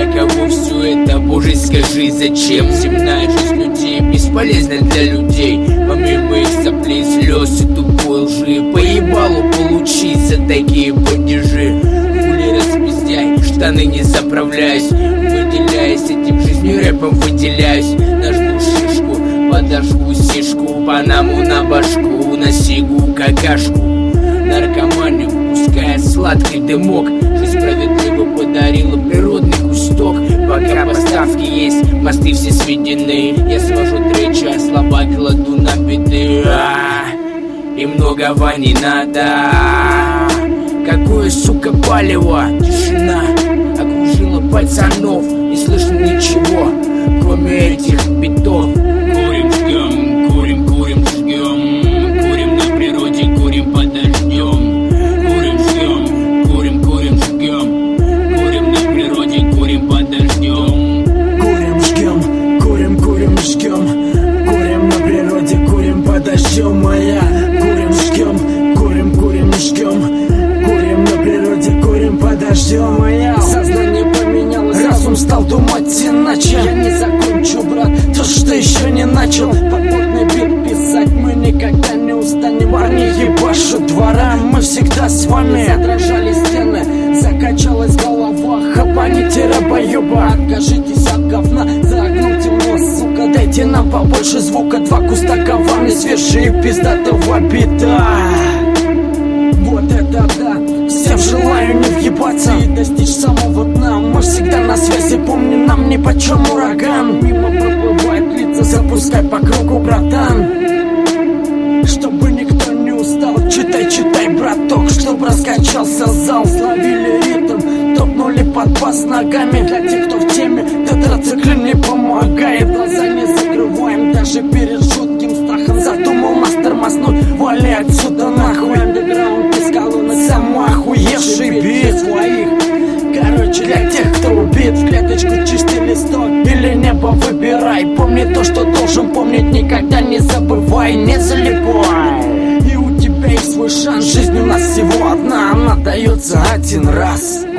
Для кого все это, боже, скажи, зачем? Земная жизнь людей бесполезна для людей. Помимо их соплей, слез и тупой лжи, поебалу получить за такие падежи. Хули распиздяй, штаны не заправляюсь, выделяясь этим жизнью рэпом, выделяюсь. Нажму шишку, подожгу сишку, панаму на башку, на сигу какашку. Наркоманию пуская сладкий дымок, жизнь справедливо подарила природный кусток. Пока поставки есть, мосты все сведены, я свожу тречи, а слова кладу на беды. И многого не надо. Какое, сука, палево, тишина окружила пацанов, не слышно ничего, кроме этих битов. Курим, жгем, курим, курим, жгем, курим на природе, курим под дождем. Курим, жгем, курим, курим, жгем, курим на природе, курим под дождем. Курим, жгем, курим, курим, жгем, курим на природе, курим под дождем. Моя курим, жгем, курим, курим, жгем, курим на природе, курим под дождем. Моя сознание поменялось, разум стал думать иначе. Я не закончу, брат, то, что еще не начал. Попутный бит писать мы никогда не устанем. Парни ебашут двора, мы всегда с вами. Задрожали стены, закачалась голова. Хапаните рабоеба, откажитесь от говна. Загнул темно, сука, дайте нам побольше звука. Два куста коварны, свежие пиздатого бита. Вот это да, всем желаю не въебаться и достичь самого дна. Мы всегда на связи, помни, нам нипочем ураган. Мимо проплывает лица, запускай по кругу, братан. Чтобы никто не устал, читай, читай, браток, чтоб раскачался зал. Словили ритм, топнули под бас ногами. Для тех, кто в теме, тетрациклин не помогает. Глаза не закрываем даже перед жутким страхом. Задумал нас тормознуть, вали отсюда нахуй. Андеграунд из колонны, сам охуевший бит своих. Короче, для тех, кто убит, в клеточку чистый листок или небо выбирай. Помни то, что должен помнить, никогда не забывай, не залипай. И у тебя есть свой шанс, жизнь у нас всего одна, она дается один раз.